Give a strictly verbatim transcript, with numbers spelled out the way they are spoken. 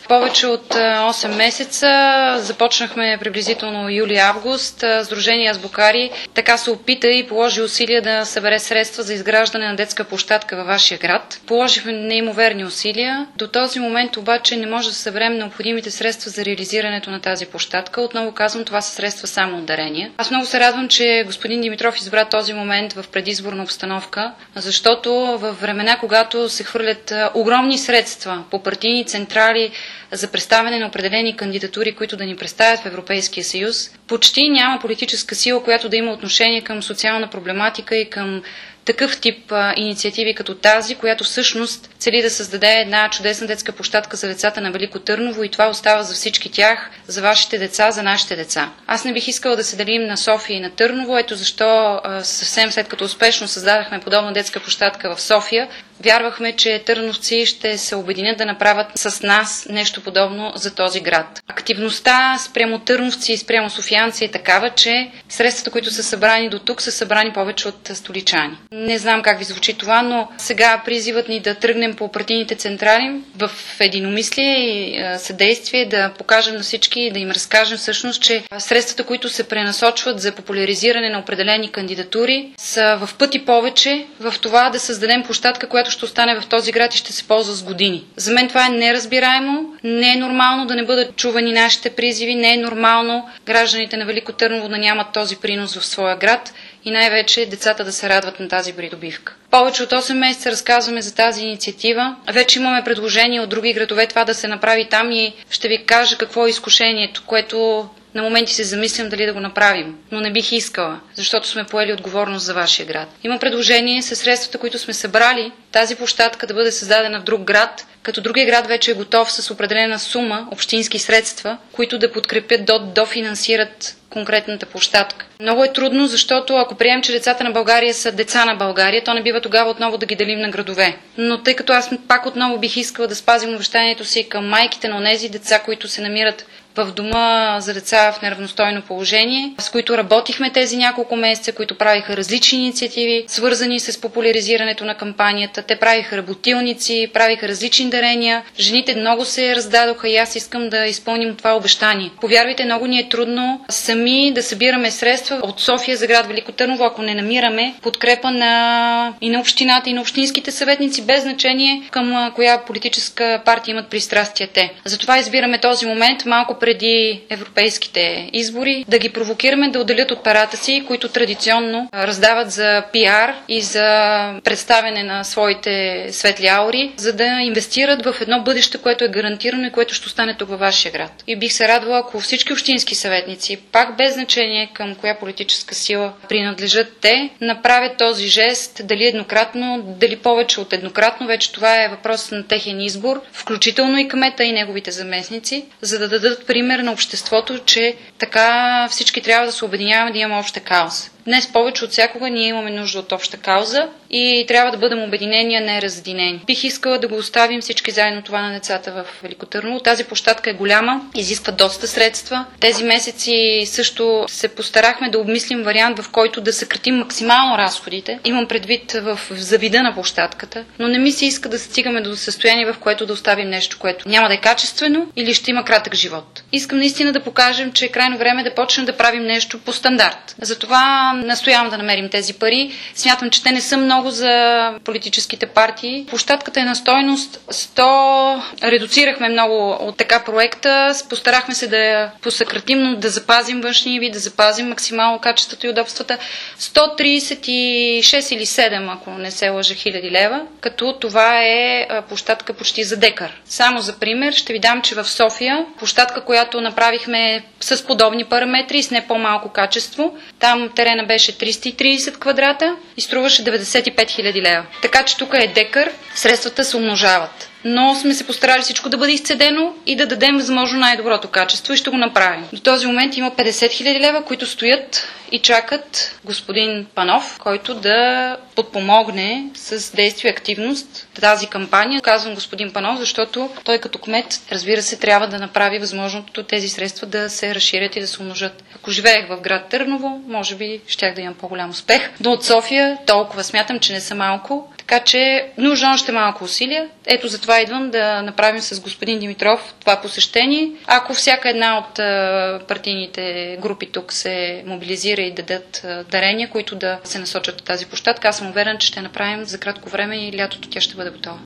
Повече от осем месеца започнахме приблизително юли-август. Сдружение Азбукари така се опита и положи усилия да събере средства за изграждане на детска площадка във вашия град. Положихме неимоверни усилия. До този момент обаче не може да съберем необходимите средства за реализирането на тази площадка. Отново казвам, това са средства само от дарения. Аз много се радвам, че господин Димитров избра този момент в предизборна обстановка, защото във времена, когато се хвърлят огромни средства по партийни централи за представяне на определени кандидатури, които да ни представят в Европейския съюз, почти няма политическа сила, която да има отношение към социална проблематика и към такъв тип а, инициативи като тази, която всъщност цели да създаде една чудесна детска площадка за децата на Велико Търново и това остава за всички тях, за вашите деца, за нашите деца. Аз не бих искала да се делим на София и на Търново, ето защо а, съвсем след като успешно създадахме подобна детска площадка в София, вярвахме, че търновци ще се обединят да направят с нас нещо подобно за този град. Активността спрямо търновци и спрямо софиянци е такава, че средствата, които са събрани до тук, са събрани повече от столичани. Не знам как ви звучи това, но сега призиват ни да тръгнем по партийните централи в единомислие и съдействие, да покажем на всички, да им разкажем всъщност, че средствата, които се пренасочват за популяризиране на определени кандидатури, са в пъти повече в това да създадем площадка, която ще остане в този град и ще се ползва с години. За мен това е неразбираемо, не е нормално да не бъдат чувани нашите призиви, не е нормално гражданите на Велико Търново да нямат този принос в своя град и най-вече децата да се радват на тази придобивка. Повече от осем месеца разказваме за тази инициатива. Вече имаме предложение от други градове това да се направи там и ще ви кажа какво е изкушението, което на моменти се замислям дали да го направим, но не бих искала, защото сме поели отговорност за вашия град. Има предложение със средствата, които сме събрали, тази площадка да бъде създадена в друг град, като другия град вече е готов с определена сума общински средства, които да подкрепят, до, дофинансират конкретната площадка. Много е трудно, защото ако приемем, че децата на България са деца на България, то не бива тогава отново да ги делим на градове. Но тъй като аз пак отново бих искала да спазим обещанието си към майките на онези деца, които се намират в дома за деца в неравностойно положение, с които работихме тези няколко месеца, които правиха различни инициативи, свързани с популяризирането на кампанията. Те правиха работилници, правиха различни дарения. Жените много се раздадоха и аз искам да изпълним това обещание. Повярвайте, много ни е трудно сами да събираме средства от София за град Велико Търново, ако не намираме подкрепа на и на общината, и на общинските съветници, без значение към коя политическа партия имат пристрастия те. Затова избираме този момент малко преди европейските избори, да ги провокираме да отделят от парата си, които традиционно раздават за пиар и за представяне на своите светли аури, за да инвестират в едно бъдеще, което е гарантирано и което ще остане тук във вашия град. И бих се радвала, ако всички общински съветници, пак без значение към коя политическа сила принадлежат те, направят този жест, дали еднократно, дали повече от еднократно, вече това е въпрос на техен избор, включително и кмета и неговите заместници, за да дадат пример на обществото, че така всички трябва да се обединяваме, да имаме обща кауза. Днес повече от всякога ние имаме нужда от обща кауза и трябва да бъдем обединени, а не разединени. Бих искала да го оставим всички заедно това на децата в Велико Търново. Тази площадка е голяма, изисква доста средства. Тези месеци също се постарахме да обмислим вариант, в който да съкратим максимално разходите. Имам предвид в, за вида на площадката, но не ми се иска да стигаме до състояние, в което да оставим нещо, което няма да е качествено или ще има кратък живот. Искам наистина да покажем, че е крайно време да почнем да правим нещо по стандарт. Затова настоявам да намерим тези пари. Смятам, че те не са много за политическите партии. Площадката е на стойност сто. Редуцирахме много от така проекта. Постарахме се да я посъкратим, но да запазим външния вид, да запазим максимално качеството и удобствата. сто тридесет и шест или седем, ако не се лъжа, хиляди лева, като това е площадка почти за декар. Само за пример ще ви дам, че в София площадка, която направихме с подобни параметри и с не по-малко качество, там терена беше триста и тридесет квадрата и струваше деветдесет и пет хиляди лева. Така че тук е декар, средствата се умножават. Но сме се постарали всичко да бъде изцедено и да дадем възможно най-доброто качество и ще го направим. До този момент има петдесет хиляди лева, които стоят и чакат господин Панов, който да подпомогне с действие и активност тази кампания. Казвам господин Панов, защото той като кмет, разбира се, трябва да направи възможното тези средства да се разширят и да се умножат. Ако живеех в град Търново, може би щях да имам по-голям успех. Но от София толкова смятам, че не са малко. Така че нужно още малко усилия. Ето затова идвам да направим с господин Димитров това посещение. Ако всяка една от партийните групи тук се мобилизира и дадат дарения, които да се насочат от тази площадка, аз съм уверен, че ще направим за кратко време и лятото тя ще бъде готова.